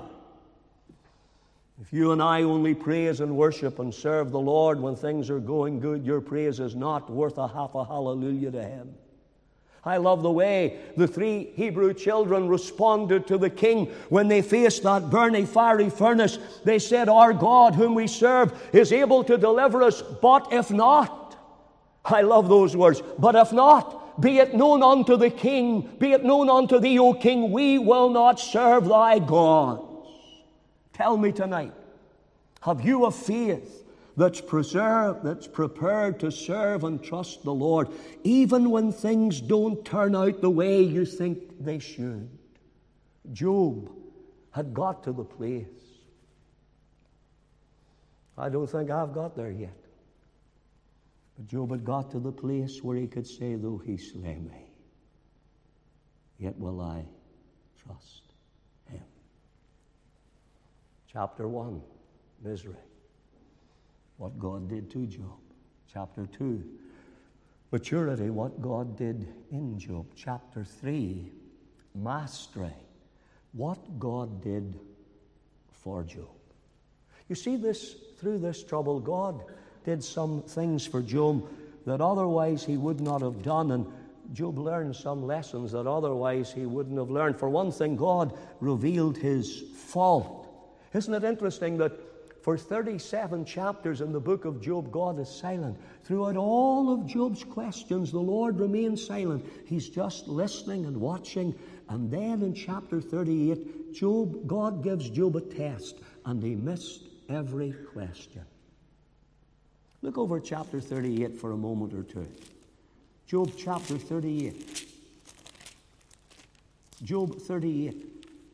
If you and I only praise and worship and serve the Lord when things are going good, your praise is not worth a half a hallelujah to Him. I love the way the three Hebrew children responded to the king when they faced that burning fiery furnace. They said, our God whom we serve is able to deliver us, but if not. I love those words. But if not, be it known unto the king, be it known unto thee, O king, we will not serve thy gods. Tell me tonight, have you a faith that's preserved, that's prepared to serve and trust the Lord, even when things don't turn out the way you think they should. Job had got to the place. I don't think I've got there yet. But Job had got to the place where he could say, though he slay me, yet will I trust him. Chapter one, misery. What God did to Job. Chapter two, maturity. What God did in Job. Chapter three, mastery. What God did for Job. You see, this through this trouble, God did some things for Job that otherwise he would not have done, and Job learned some lessons that otherwise he wouldn't have learned. For one thing, God revealed his fault. Isn't it interesting that for thirty-seven chapters in the book of Job, God is silent. Throughout all of Job's questions, the Lord remains silent. He's just listening and watching. And then in chapter thirty-eight, Job, God gives Job a test, and he missed every question. Look over chapter thirty-eight for a moment or two. Job chapter thirty-eight. Job thirty-eight.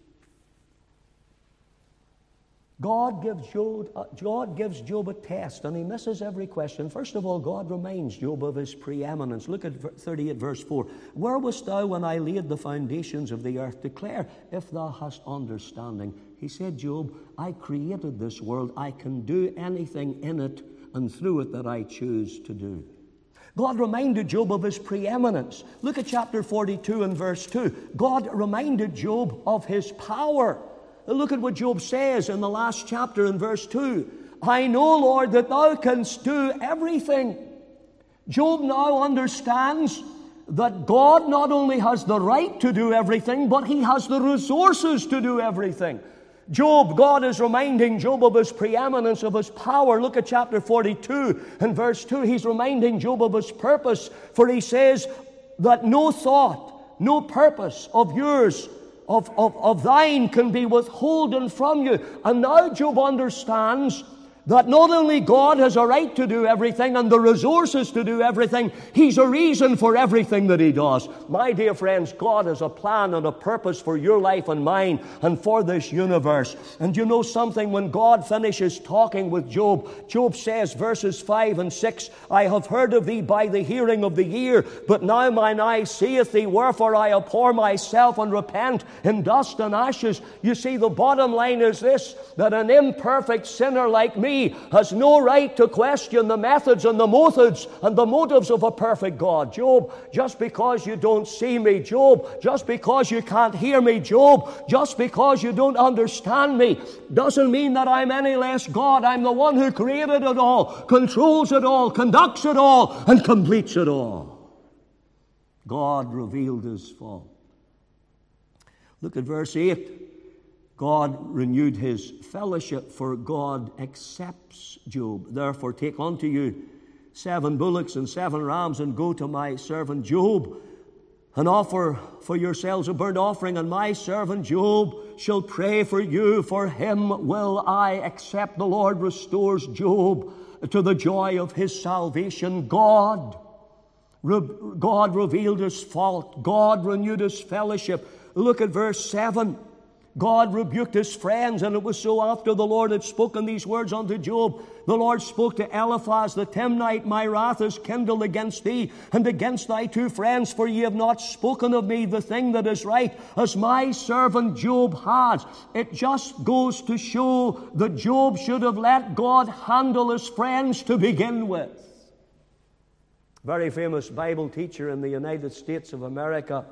God gives Job, uh, God gives Job a test, and he misses every question. First of all, God reminds Job of his preeminence. Look at thirty-eight, verse four. Where wast thou when I laid the foundations of the earth? Declare, if thou hast understanding. He said, Job, I created this world. I can do anything in it and through it that I choose to do. God reminded Job of his preeminence. Look at chapter forty-two and verse two. God reminded Job of his power. Look at what Job says in the last chapter in verse two. I know, Lord, that thou canst do everything. Job now understands that God not only has the right to do everything, but he has the resources to do everything. Job, God is reminding Job of his preeminence, of his power. Look at chapter forty-two and verse two. He's reminding Job of his purpose, for he says that no thought, no purpose of yours Of, of, of thine can be withholden from you. And now Job understands that not only God has a right to do everything and the resources to do everything, he's a reason for everything that he does. My dear friends, God has a plan and a purpose for your life and mine and for this universe. And you know something? When God finishes talking with Job, Job says, verses five and six, I have heard of thee by the hearing of the ear, but now mine eye seeth thee, wherefore I abhor myself and repent in dust and ashes. You see, the bottom line is this, that an imperfect sinner like me has no right to question the methods and the motives and the motives of a perfect God. Job, just because you don't see me, Job, just because you can't hear me, Job, just because you don't understand me, doesn't mean that I'm any less God. I'm the one who created it all, controls it all, conducts it all, and completes it all. God revealed his fault. Look at verse eight. God renewed his fellowship, for God accepts Job. Therefore take unto you seven bullocks and seven rams, and go to my servant Job, and offer for yourselves a burnt offering, and my servant Job shall pray for you. For him will I accept. The Lord restores Job to the joy of his salvation. God, God revealed his fault. God renewed his fellowship. Look at verse seven. God rebuked his friends, and it was so after the Lord had spoken these words unto Job. The Lord spoke to Eliphaz the Timnite, my wrath is kindled against thee and against thy two friends, for ye have not spoken of me the thing that is right, as my servant Job has. It just goes to show that Job should have let God handle his friends to begin with. Very famous Bible teacher in the United States of America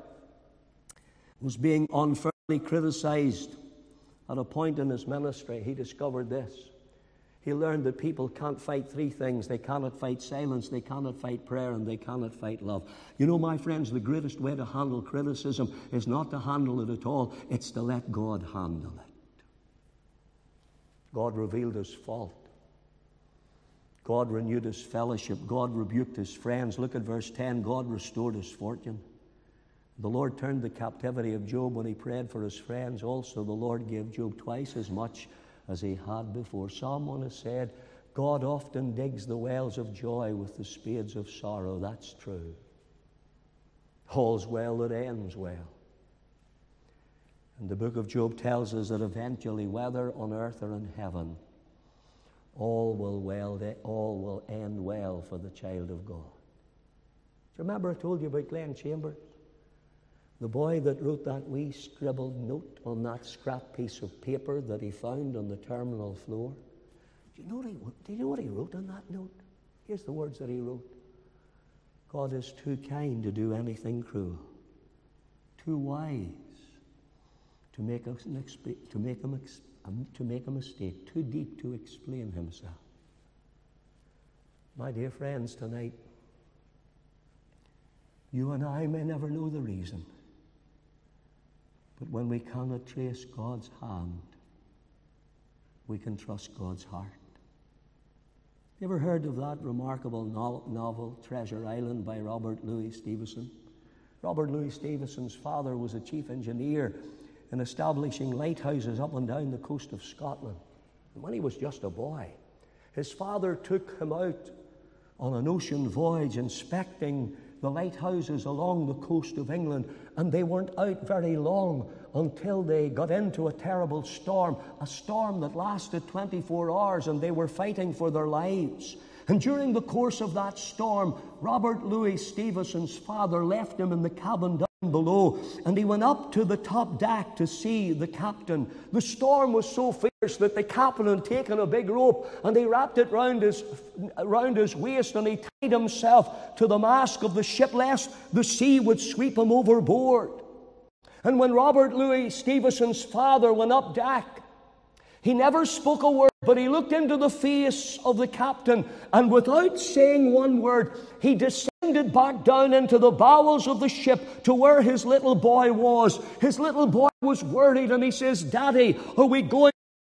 was being unfairly criticized at a point in his ministry. He discovered this. He learned that people can't fight three things. They cannot fight silence, they cannot fight prayer, and they cannot fight love. You know, my friends, the greatest way to handle criticism is not to handle it at all. It's to let God handle it. God revealed his fault. God renewed his fellowship. God rebuked his friends. Look at verse ten. God restored his fortune. The Lord turned the captivity of Job when he prayed for his friends. Also, the Lord gave Job twice as much as he had before. Someone has said God often digs the wells of joy with the spades of sorrow. That's true. All's well that ends well. And the book of Job tells us that eventually, whether on earth or in heaven, all will well, all will end well for the child of God. Do you remember I told you about Glenn Chambers? The boy that wrote that wee scribbled note on that scrap piece of paper that he found on the terminal floor. Do you know what he, do you know what he wrote on that note? Here's the words that he wrote. God is too kind to do anything cruel, too wise to make us an exp- to make him ex- um, to make a mistake, too deep to explain himself. My dear friends, tonight, you and I may never know the reason, but when we cannot trace God's hand, we can trust God's heart. You ever heard of that remarkable no- novel, Treasure Island, by Robert Louis Stevenson? Robert Louis Stevenson's father was a chief engineer in establishing lighthouses up and down the coast of Scotland. And when he was just a boy, his father took him out on an ocean voyage inspecting the lighthouses along the coast of England, and they weren't out very long until they got into a terrible storm, a storm that lasted twenty-four hours, and they were fighting for their lives. And during the course of that storm, Robert Louis Stevenson's father left him in the cabin down below, and he went up to the top deck to see the captain. The storm was so fierce that the captain had taken a big rope and he wrapped it round his, round his waist, and he tied himself to the mast of the ship lest the sea would sweep him overboard. And when Robert Louis Stevenson's father went up deck, he never spoke a word, but he looked into the face of the captain, and without saying one word, he descended back down into the bowels of the ship to where his little boy was. His little boy was worried, and he says, "Daddy, are we going?"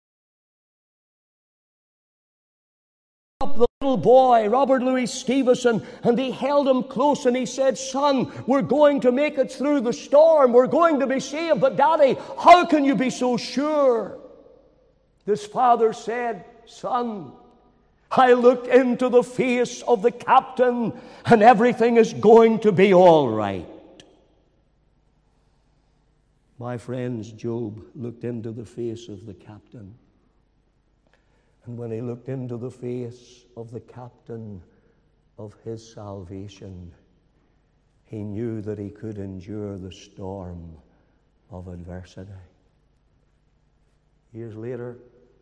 Up the little boy, Robert Louis Stevenson, and he held him close, and he said, "Son, we're going to make it through the storm. We're going to be saved. But Daddy, how can you be so sure?" This father said, "Son, I looked into the face of the captain, and everything is going to be all right." My friends, Job looked into the face of the captain. And when he looked into the face of the captain of his salvation, he knew that he could endure the storm of adversity. Years later,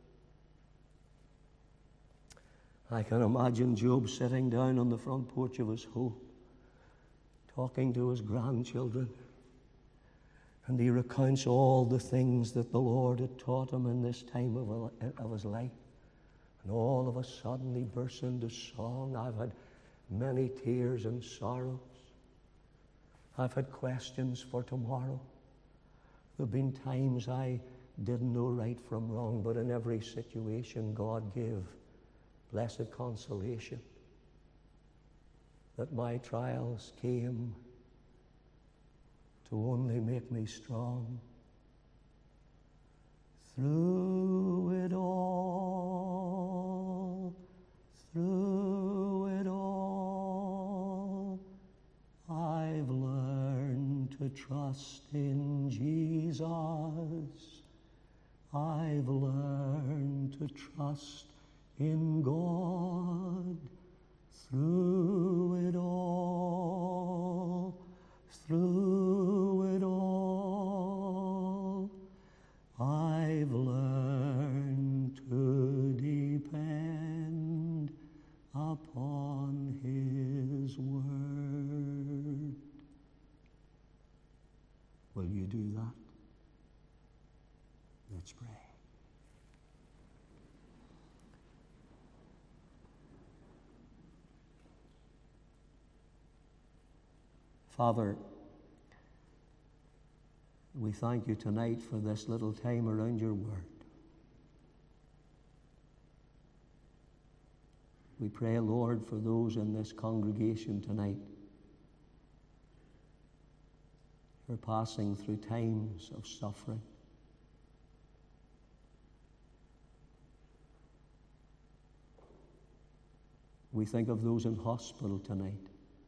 I can imagine Job sitting down on the front porch of his home, talking to his grandchildren, and he recounts all the things that the Lord had taught him in this time of, of his life. And all of a sudden he bursts into song. "I've had many tears and sorrows. I've had questions for tomorrow. There have been times I didn't know right from wrong, but in every situation God gave blessed consolation that my trials came to only make me strong. Through it all, through it all, I've learned to trust in Jesus. I've learned to trust in God. Through it all, through it all, I've learned to depend upon His word. Will you do that? Let's pray. Father, we thank you tonight for this little time around your word. We pray, Lord, for those in this congregation tonight who are passing through times of suffering. We think of those in hospital tonight,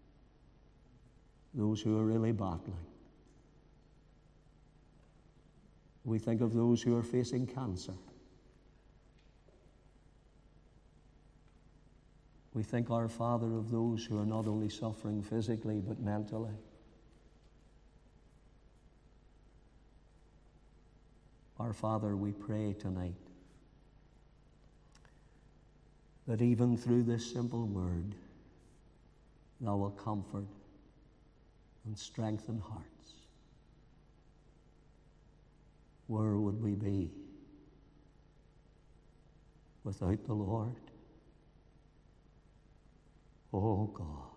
those who are really battling. We think of those who are facing cancer. We think, our Father, of those who are not only suffering physically but mentally. Our Father, we pray tonight that even through this simple word, Thou wilt comfort and strengthen hearts. Where would we be without the Lord? Oh God,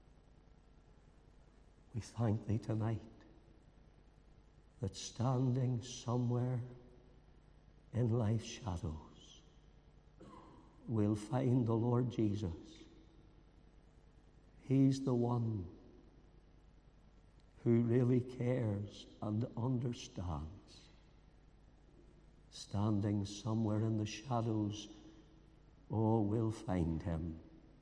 we thank Thee tonight that standing somewhere in life's shadows, we'll find the Lord Jesus. He's the one who really cares and understands. Standing somewhere in the shadows, oh, we'll find Him.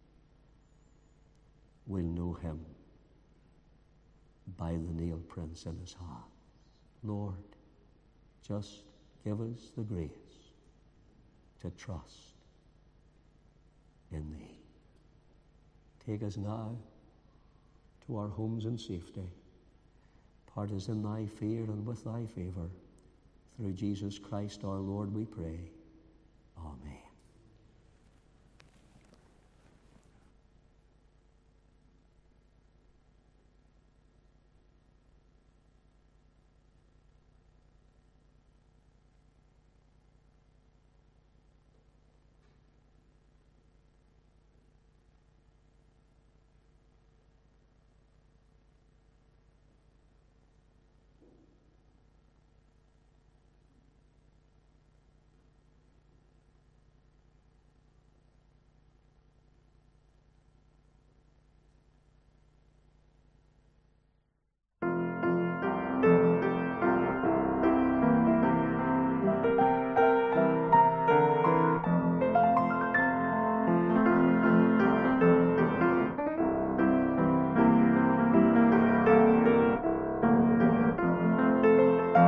We'll know Him by the nail prints in His hands. Lord, just give us the grace to trust in Thee. Take us now to our homes in safety. Part us in Thy fear and with Thy favour. Through Jesus Christ our Lord we pray. Amen.